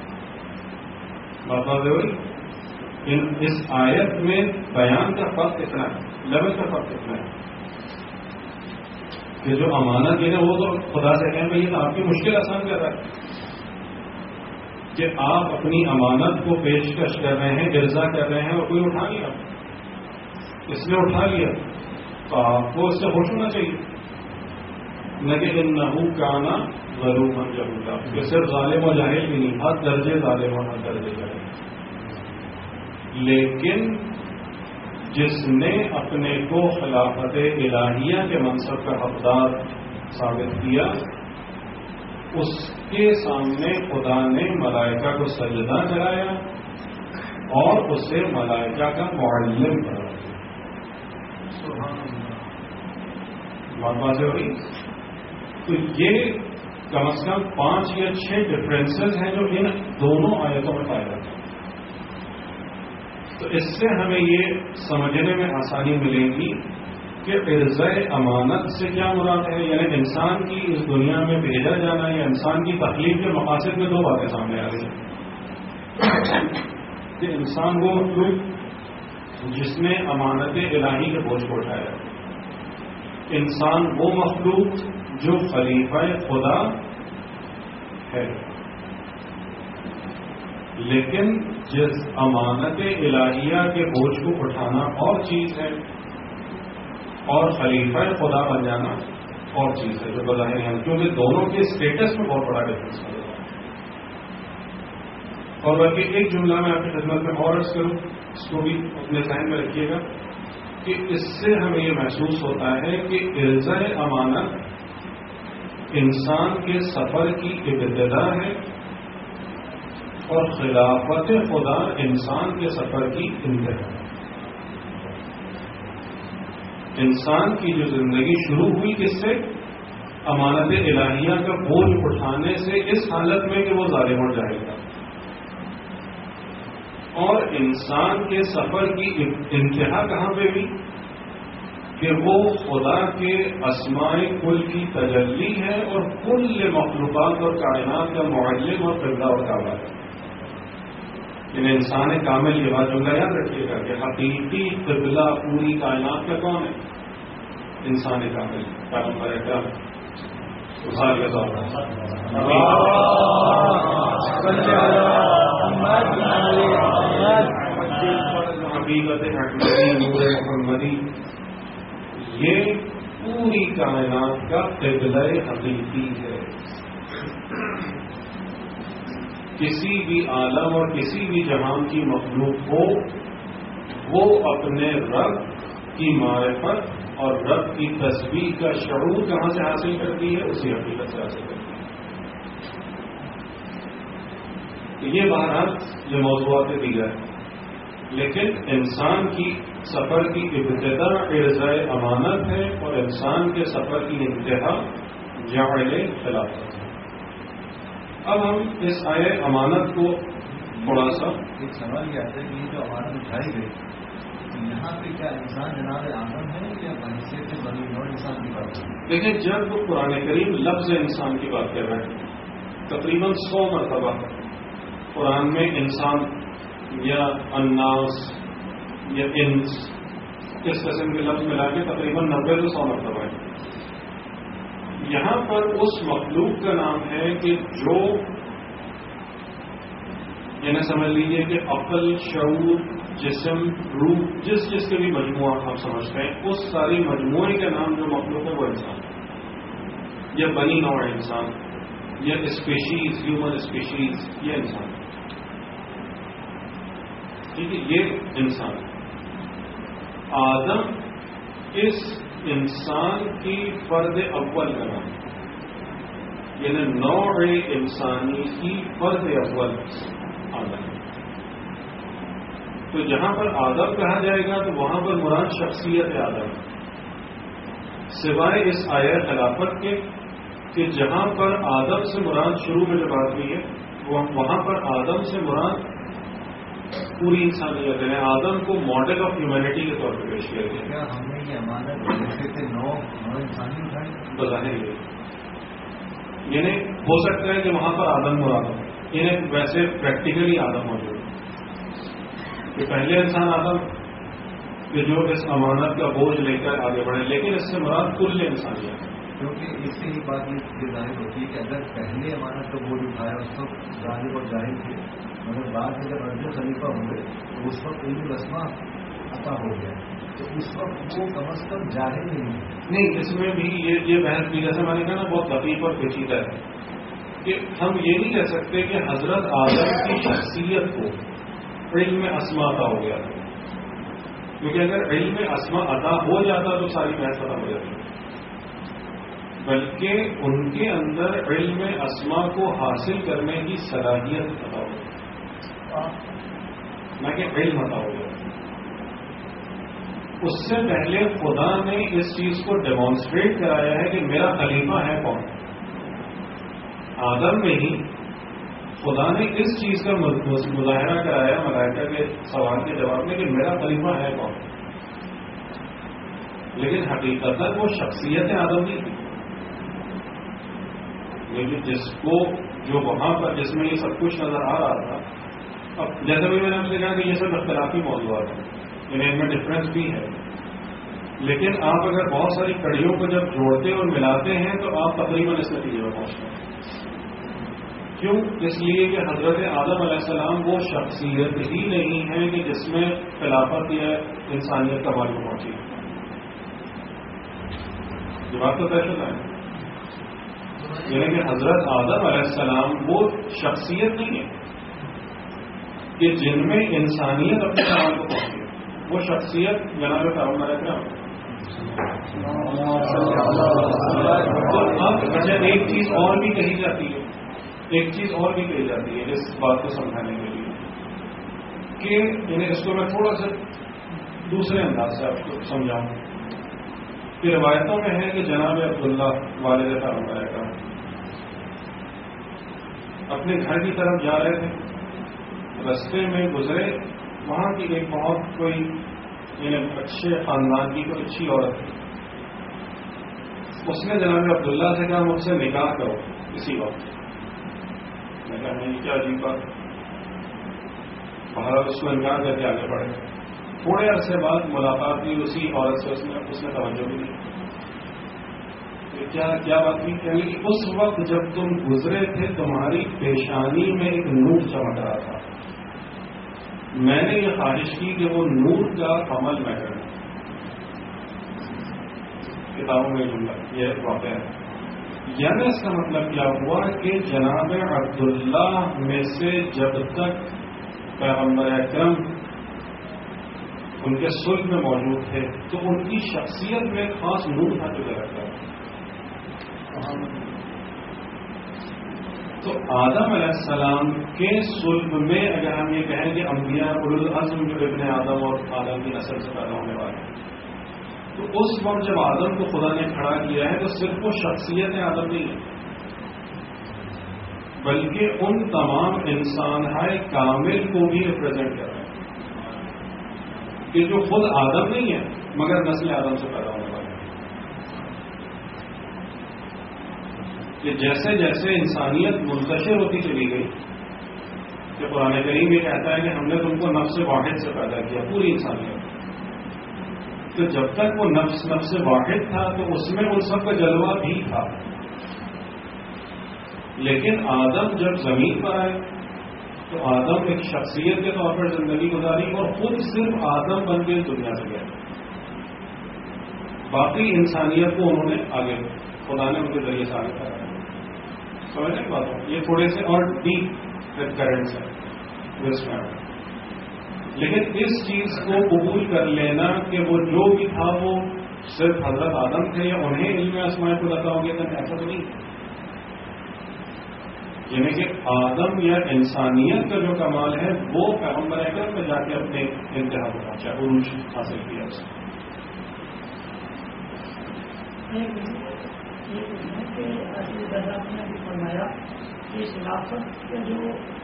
بات واضح ہوئی؟ اس آیت میں بیان کا فرق اتنا ہے، لیول کا فرق اتنا ہے کہ جو امانت ہے وہ تو خدا سے کہیں بھائی آپ کی مشکل آسان کر رہا ہے کہ آپ اپنی امانت کو پیشکش کر رہے ہیں، ارضا کر رہے ہیں، اور کوئی اٹھا لیا، اس نے اٹھا لیا تو آپ کو اس سے خوش ہونا چاہیے، نہ کہ انہو کان ظلوما جہولا. کہ صرف ظالم و جاہل بھی نہیں، ہر درجے ظالم و ہر درجے جاہل. لیکن جس نے اپنے کو خلافت الہیہ کے منصب کا حقدار ثابت کیا، اس کے سامنے خدا نے ملائکہ کو سجدہ کرایا اور اسے ملائکہ کا معلم بنا دیا. بات واضح ہو رہی؟ تو یہ کم از کم 5 یا 6 ڈفرینسز ہیں جو ان دونوں آیتوں میں پائے جاتے ہیں. تو اس سے ہمیں یہ سمجھنے میں آسانی ملے گی کہ ارزاء امانت سے کیا مراد ہے. یعنی انسان کی اس دنیا میں بھیجا جانا یا انسان کی تخلیق کے مقاصد میں 2 باتیں سامنے آ رہی ہیں کہ انسان وہ مخلوق جس نے امانت الہی کے بوجھ کو اٹھایا، انسان وہ مخلوق جو خلیفہ خدا ہے. لیکن جس امانت الہیہ کے بوجھ کو اٹھانا اور چیز ہے اور خلیفہ خدا بن جانا اور چیز ہے جو بظاہر ہے، کیونکہ دونوں کے اسٹیٹس میں بہت بڑا ڈفرینس ہے. اور بلکہ ایک جملہ میں آپ کی خدمت میں اور عرض کروں، اس کو بھی اپنے ذہن میں رکھیے گا کہ اس سے ہمیں یہ محسوس ہوتا ہے کہ ارزاء امانت انسان کے سفر کی ابتدا ہے اور خلافت خدا انسان کے سفر کی انتہا. انسان کی جو زندگی شروع ہوئی کس سے؟ امانت الہیہ کا بوجھ اٹھانے سے، اس حالت میں کہ وہ ظالم اور جاہل تھا. اور انسان کے سفر کی انتہا کہاں پہ ہوئی؟ کہ وہ خدا کے اسماء کل کی تجلی ہے اور کل مخلوقات اور کائنات کا معلم اور قبلہ اور کعبہ ہے. یعنی انسان کامل، یہ بات جملہ یاد رکھیے گا کہ حقیقی قبلہ پوری کائنات کا کون ہے؟ انسان کامل پیغمبر اکرم حقیقت احمدی نور محمدی یہ پوری کائنات کا قبلہ حقیقی ہے. کسی بھی عالم اور کسی بھی جہان کی مخلوق ہو وہ اپنے رب کی معرفت اور رب کی تسبیح کا شعور کہاں سے حاصل کرتی ہے؟ اسی حقیقت سے حاصل کرتی ہے. یہ بہرحال یہ موضوعات دیگر ہے، لیکن انسان کی سفر کی ابتدا ارزائے امانت ہے اور انسان کے سفر کی انتہا جعل خلافت ہے. اب ہم اس آئے امانت کو تھوڑا سا ایک سوال یہ آتا ہے کہ یہ جو امانت اٹھائی گئی یہاں پہ کیا انسان جناب آدم ہے یا بحیثیت بنی نوع انسان کی بات ہے؟ دیکھیں جب قرآن کریم لفظ انسان کی بات کر رہے ہیں تقریباً 100 مرتبہ قرآن میں انسان یا الناس یا انس اس قسم کے لفظ ملا کے تقریباً 90 سے 100 مرتبہ ہے. یہاں پر اس مخلوق کا نام ہے کہ جو یعنی سمجھ لیجیے کہ عقل، شعور، جسم، روح جس کے بھی مجموعہ آپ سمجھتے ہیں اس ساری مجموعے کا نام جو مخلوق ہے وہ انسان ہے. یا بنی نوع انسان یا اسپیشیز، ہیومن اسپیشیز، یہ انسان ہے. ٹھیک ہے، یہ انسان. آدم اس انسان کی فرد اول کا نام یعنی نوع انسانی کی فرد اول آدم. تو جہاں پر آدم کہا جائے گا تو وہاں پر مراد شخصیت آدم سوائے اس آیہ خلافت کے کہ جہاں پر آدم سے مراد شروع میں جو بات ہوئی ہے وہاں پر آدم سے مراد پوری انسانیت ہے. آدم کو ماڈل آف ہیومینٹی کے طور پہ پیش کیا گیا. کیا ہم نے یہ امانت نو انسانی اٹھائی بظاہر یعنی ہو سکتا ہے کہ وہاں پر آدم مراد ہو، یعنی ویسے پریکٹیکلی آدم موجود کہ پہلے انسان آدم کہ جو اس امانت کا بوجھ لے کر آگے بڑھے، لیکن اس سے مراد کل انسانیت ہے. کیونکہ اس سے ہی بات یہ ظاہر ہوتی ہے کہ اگر پہلے امانت کا بوجھ اٹھایا اس وقت ظاہر اور ظاہر تھے، مگر بعد میں جب ارجن خلیفہ ہوئے تو اس وقت علم رسمہ عطا ہو گیا تو اس وقت وہ کم از کم ظاہر نہیں. اس میں بھی یہ بحث بھی جیسے میں نے کہا نا بہت لطیف اور پیچیدہ ہے کہ ہم یہ نہیں کہہ سکتے کہ حضرت آدم کی شخصیت کو علم اسما عطا ہو گیا تھا، کیونکہ اگر علم اسما عطا ہو جاتا تو ساری بحث ختم ہو جاتی، بلکہ ان کے اندر علم اسما کو حاصل کرنے کی صلاحیت عطا ہو نہ کہ علم عطا ہو گیا. اس سے پہلے خدا نے اس چیز کو ڈیمانسٹریٹ کرایا ہے کہ میرا خلیفہ ہے کون. آدم میں ہی خدا نے اس چیز کا مظاہرہ کرایا ملائکہ کے سوال کے جواب میں کہ میرا خلیفہ ہے کون. لیکن حقیقت وہ شخصیت آدم نہیں تھی، لیکن جس کو جو وہاں پر جس میں یہ سب کچھ نظر آ رہا تھا. اب جیسا بھی میں نے آپ سے کہا کہ یہ سب اختلافی موضوعات ہیں، ان میں ڈفرینس بھی ہے، لیکن آپ اگر بہت ساری کڑیوں کو جب جوڑتے اور ملاتے ہیں تو آپ تقریباً اس نتیجے میں پہنچتے ہیں. کیوں؟ اس لیے کہ حضرت آدم علیہ السلام وہ شخصیت ہی نہیں ہے کہ جس میں خلافت یا انسانیت کا معلوم پہنچی. یہ بات تو طے شدہ ہے، یعنی کہ حضرت آدم علیہ السلام وہ شخصیت نہیں ہے کہ جن میں انسانیت اپنے کام کو پہنچی. وہ شخصیت جناب پیغمبر اکرم. اچھا ایک چیز اور بھی کہی جاتی ہے، ایک چیز اور بھی کہی جاتی ہے اس بات کو سمجھانے کے لیے کہ انہیں اس کو میں تھوڑا سا دوسرے انداز سے آپ کو سمجھاؤں کہ روایتوں میں ہے کہ جناب عبداللہ والد پیغمبر اکرم اپنے گھر کی طرف جا رہے تھے، رستے میں گزرے، وہاں کی ایک بہت کوئی یعنی اچھے خاندان کی کوئی اچھی عورت تھی. اس نے جناب عبداللہ سے کہا مجھ سے نکاح کرو اسی وقت. میں کہا نہیں، کیا عجیب بات. بہرحال اس کو انکار کر کے آگے بڑھے. تھوڑے عرصے بعد ملاقات ہوئی اسی عورت سے، اس نے توجہ بھی دی. کیا بات کی کہ اس وقت جب تم گزرے تھے تمہاری پیشانی میں ایک نور چمک رہا تھا، میں نے یہ خواہش کی کہ وہ نور کا عمل میں کروں. کتابوں میں جملہ یہ واقعہ ہے. یعنی اس کا مطلب کیا ہوا کہ جناب عبداللہ میں سے جب تک پیغمبر اکرم ان کے صلب میں موجود تھے تو ان کی شخصیت میں خاص نور تھا جو رکھتا ہے. تو آدم علیہ السلام کے صلب میں اگر ہم یہ کہیں کہ انبیاء اولو العزم جو ابن آدم اور آدم کی نسل سے پیدا ہونے والے ہیں، تو اس وقت جب آدم کو خدا نے کھڑا کیا ہے تو صرف وہ شخصیت آدم نہیں ہے، بلکہ ان تمام انسان کامل کو بھی ریپرزینٹ کر رہے ہیں کہ جو خود آدم نہیں ہے مگر نسل آدم سے پیدا ہونے والے ہیں. کہ جیسے جیسے انسانیت منتشر ہوتی چلی گئی، کہ قرآن کریم یہ کہتا ہے کہ ہم نے تم کو نفس واحد سے پیدا کیا، پوری انسانیت. تو جب تک وہ نفس واحد تھا تو اس میں ان سب کا جلوہ بھی تھا، لیکن آدم جب زمین پر آئے تو آدم ایک شخصیت کے طور پر زندگی گزاری اور خود صرف آدم بن کے دنیا سے گئے. باقی انسانیت کو انہوں نے آگے خدا نے ان کے ذریعے سے آگے کرایا. سمجھنے کی بات ہو، یہ تھوڑے سے اور ڈیپ کرنٹس ہیں اس میں. لیکن اس چیز کو قبول کر لینا کہ وہ جو بھی تھا وہ صرف حضرت آدم تھے یا انہیں علم اسماء کو عطا ہو گیا تھا، ایسا تو نہیں. یعنی کہ آدم یا انسانیت کا جو کمال ہے وہ پیغمبر اکرم میں جا کے اپنے انتہا کو پہنچا، عروج حاصل کیا. فرمایا کہ خلافت کا جو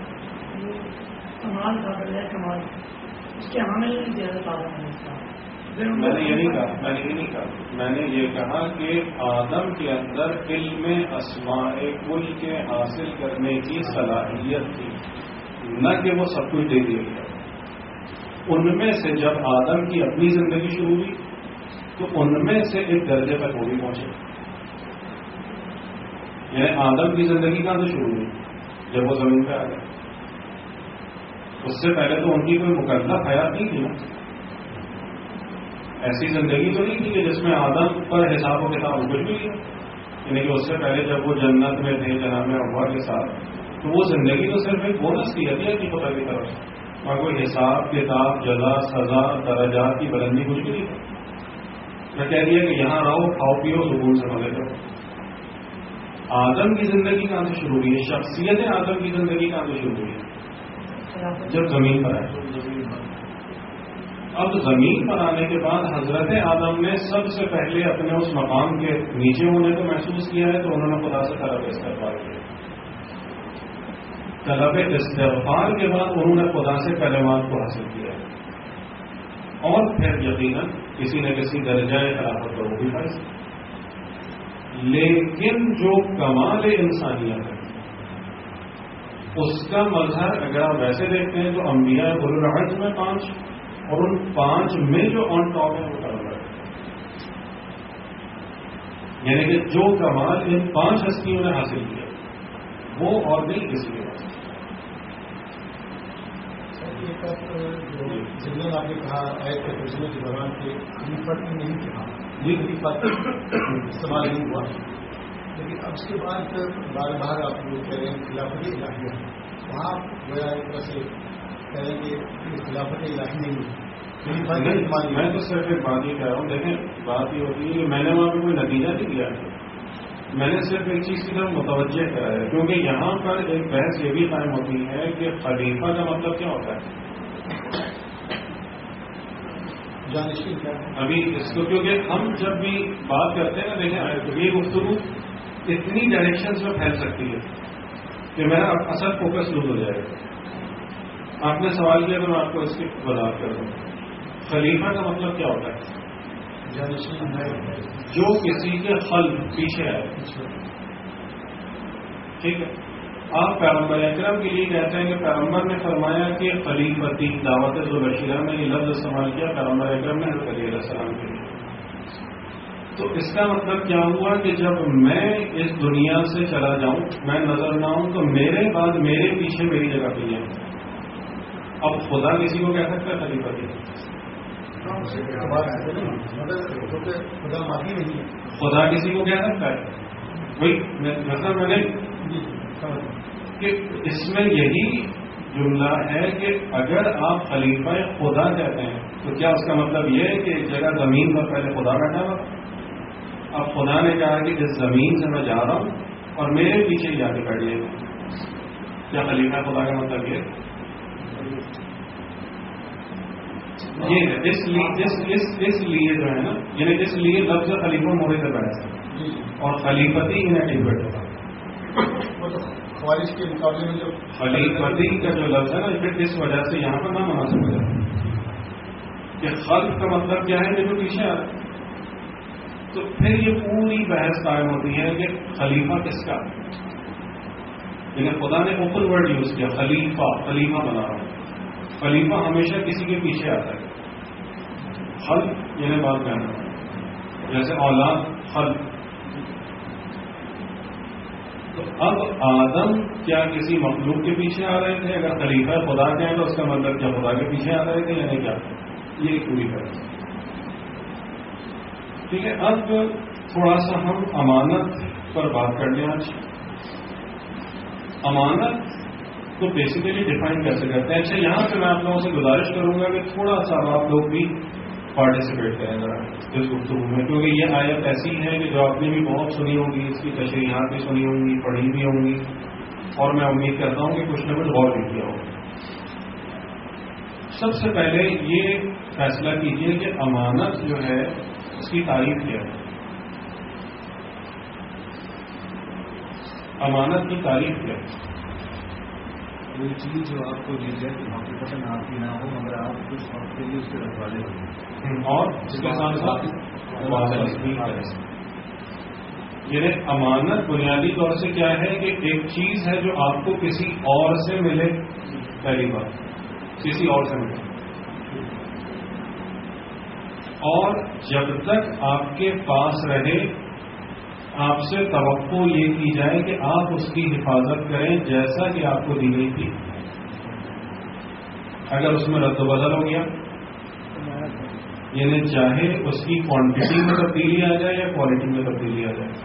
کمال تھا، کمال اس کے حامل زیادہ تعلق ہے. میں نے یہ نہیں کہا، میں نے یہ کہا کہ آدم کے اندر علم اسماء کل کے حاصل کرنے کی صلاحیت تھی، نہ کہ وہ سب کچھ دے دیا گیا. ان میں سے جب آدم کی اپنی زندگی شروع ہوئی تو ان میں سے ایک درجے تک وہ بھی پہنچے. یعنی آدم کی زندگی کہاں سے شروع ہوئی؟ جب وہ زمین پہ آ گئے. اس سے پہلے تو ان کی کوئی مکلف حیات نہیں تھی نا، ایسی زندگی تو نہیں تھی کہ جس میں آدم پر حساب و کتاب کچھ بھی نہیں. یعنی کہ اس سے پہلے جب وہ جنت میں تھے جناب حوا کے ساتھ، تو وہ زندگی تو صرف ایک بونس کی ہدیہ تھی خدا کی طرف سے، اور کوئی حساب کتاب جزا سزا درجات کی بلندی کچھ بھی نہیں تھی. میں کہہ دیا کہ یہاں رہو، کھاؤ پیو، سکون سے مزے کرو. آدم کی زندگی کہاں سے شروع ہوئی ہے؟ شخصیت آدم کی زندگی کہاں سے شروع ہوئی ہے؟ جب زمین پر آئے. اب زمین پر آنے کے بعد حضرت آدم نے سب سے پہلے اپنے اس مقام کے نیچے ہونے کو محسوس کیا ہے، تو انہوں نے خدا سے طلب استغفار کیا. طلب استغفار کے بعد انہوں نے خدا سے کلمات کو حاصل کیا، اور پھر یقیناً کسی نہ کسی درجہ خلافت پر وہ بھی فائز. لیکن جو کمال انسانیت ہے اس کا مظہر اگر آپ ویسے دیکھتے ہیں تو انبیاء اولو العزم میں 5 اور ان 5 میں جو آن ٹاپ ہے وہ پیغمبر ہے. یعنی کہ جو کمال ان 5 ہستیوں نے حاصل کیا وہ اور نہیں کسی کے پاس. جنرل آپ نے کہا آیت کے ترجمے کے دوران کہ خلیفت نہیں کہا، استعمال نہیں ہوا، لیکن اب اس کے بعد بار بار آپ لوگ کہہ رہے ہیں خلافت الہیہ، وہاں گویا ایک طرح سے کہہ رہے ہیں کہ خلافت الہی نہیں ہوئی. میں تو صرف ایک بات یہ کہہ رہا ہوں، دیکھیں بات یہ ہوتی ہے کہ میں نے وہاں پہ کوئی نتیجہ نہیں دیا، میں نے صرف ایک چیز کی طرف متوجہ کرایا، کیونکہ یہاں پر ایک بحث یہ بھی قائم ہوتی ہے کہ خلیفہ کا مطلب کیا ہوتا ہے. ابھی اس کو کیونکہ ہم جب بھی بات کرتے ہیں نا، دیکھیں یہ گفتگو اتنی ڈائریکشنز میں پھیل سکتی ہے کہ میرا اصل فوکس لوز ہو جائے گا. آپ نے سوال کیا تو میں آپ کو اس کی وضاحت کر دوں. خلیفہ کا مطلب کیا ہوتا ہے؟ جو کسی کے خلف پیچھے آئے. ٹھیک ہے، آپ پیغمبر اکرم کے لیے کہتے ہیں کہ پیغمبر نے فرمایا کہ خلیفتی دعوت ذوالبشیرہ میں یہ لفظ استعمال کیا پیغمبر اکرم نے حضرت علیہ السلام کے لیے. تو اس کا مطلب کیا ہوا کہ جب میں اس دنیا سے چلا جاؤں، میں نظر نہ ہوں، تو میرے بعد میرے پیچھے میری جگہ پہ ہے. اب خدا کسی کو کہہ سکتا ہے خلیفہ کی؟ خدا کسی کو کہہ سکتا ہے؟ وہی مطلب میں نے کہ اس میں یہی جملہ ہے کہ اگر آپ خلیفہ خدا کہتے ہیں تو کیا اس کا مطلب یہ ہے کہ ایک جگہ زمین پر پہلے خدا بیٹھا ہوا؟ اب خدا نے کہا کہ اس زمین سے میں جا رہا ہوں اور میرے پیچھے ہی آ کے بیٹھ جائے. کیا خلیفہ خدا کا مطلب یہ ہے؟ اس لیے جو ہے نا، یعنی اس لیے لفظ خلیفہ موڑے سے بیٹھا اور خلیفتی انیکٹیویٹ ہوتا. خوارج کے مقابلے میں جو خلیفتی کا جو لفظ ہے نا، اس وجہ سے یہاں پر نہ مناسب ہو جاتا کہ خلق کا مطلب کیا ہے جو پیچھے آ رہا ہے. تو پھر یہ پوری بحث قائم ہوتی ہے کہ خلیفہ کس کا، یعنی خدا نے اوپن ورڈ یوز کیا، خلیفہ بنا رہا ہوں. خلیفہ ہمیشہ کسی کے پیچھے آتا ہے. خلق یعنی بات کہنا، جیسے اولاد خلق. تو اب آدم کیا کسی مخلوق کے پیچھے آ رہے تھے؟ اگر خلیفہ خدا کہیں تو اس کا مطلب کیا خدا کے پیچھے آ رہے تھے یعنی کیا؟ یہ پوری بحث. ٹھیک ہے، اب تھوڑا سا ہم امانت پر بات کر لیں. آج امانت کو بیسیکلی ڈیفائن کیسے کرتے ہیں؟ اچھا، یہاں پہ میں آپ لوگوں سے گزارش کروں گا کہ تھوڑا سا آپ لوگ بھی پارٹیسپیٹ کریں ذرا اس گفتگو میں، کیونکہ یہ آیت ایسی ہے کہ جو آپ نے بھی بہت سنی ہوگی، اس کی تشریحات بھی سنی ہوں گی، پڑھی بھی ہوں گی، اور میں امید کرتا ہوں کہ کچھ نہ کچھ غور بھی کیا ہوگا. سب سے پہلے یہ فیصلہ کیجیے کہ امانت جو ہے اس کی تعریف کیا ہے. امانت کی تعریف کیا ہے؟ کوئی چیز جو آپ کو دی جائے تو حقیقت آپ کی نہ ہو، مگر آپ کچھ وقت کے لیے اس کے رکھوالے ہوں اور اس کے ساتھ ساتھ یعنی امانت بنیادی طور سے کیا ہے کہ ایک چیز ہے جو آپ کو کسی اور سے ملے. پہلی بات کسی اور سے ملے، اور جب تک آپ کے پاس رہے آپ سے توقع یہ کی جائے کہ آپ اس کی حفاظت کریں جیسا کہ آپ کو دی گئی تھی. اگر اس میں رد و بدل ہو گیا، یعنی چاہے اس کی کوانٹٹی میں تبدیلی آ جائے یا کوالٹی میں تبدیلی آ جائے،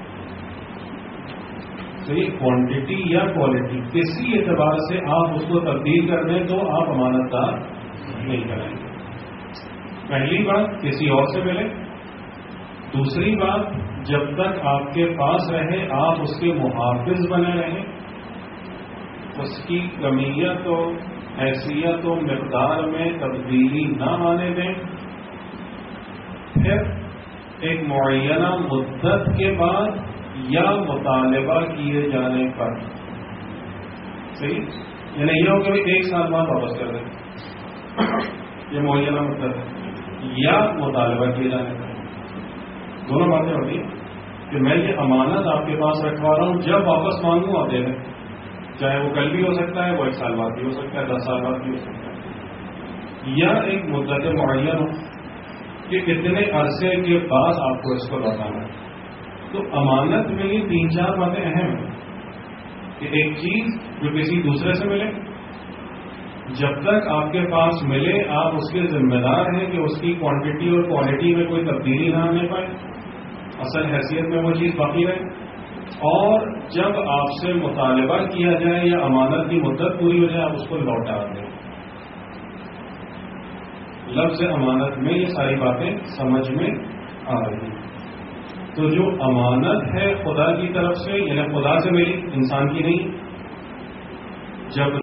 تو یہ کوانٹٹی یا کوالٹی کسی اعتبار سے آپ اس کو تبدیل کر دیں تو آپ امانت دار نہیں کریں گے. پہلی بات کسی اور سے ملے. دوسری بات جب تک آپ کے پاس رہے آپ اس کے محافظ بنے رہیں، اس کی کمیت و حیثیت و مقدار میں تبدیلی نہ آنے دیں. پھر ایک معینہ مدت کے بعد یا مطالبہ کیے جانے پر، صحیح، یعنی یہ ہو کہ 1 سال بعد واپس کر دیں، یہ معینہ مدت ہے، یا مطالبہ کیے جانے پر. دونوں باتیں ہوتی ہیں کہ میں یہ امانت آپ کے پاس رکھوا رہا ہوں، جب واپس مانگوں آپ دے دیں، چاہے وہ کل بھی ہو سکتا ہے، وہ 1 سال بعد بھی ہو سکتا ہے، 10 سال بعد بھی ہو سکتا ہے. یا ایک مدت معین ہو کہ اتنے عرصے کے بعد آپ کو اس کو لوٹانا ہے. تو امانت میں یہ 3-4 باتیں اہم ہیں کہ ایک چیز جو کسی دوسرے سے ملے، جب تک آپ کے پاس ملے آپ اس کے ذمہ دار ہیں کہ اس کی کوانٹٹی اور کوالٹی میں کوئی تبدیلی نہ آنے پائے، اصل حیثیت میں وہ چیز باقی رہے. اور جب آپ سے مطالبہ کیا جائے یا امانت کی مدت پوری ہو جائے آپ اس کو لوٹا دیں. لفظ امانت میں یہ ساری باتیں سمجھ میں آ رہی ہیں. تو جو امانت ہے خدا کی طرف سے، یعنی خدا سے ملی، انسان کی نہیں. جب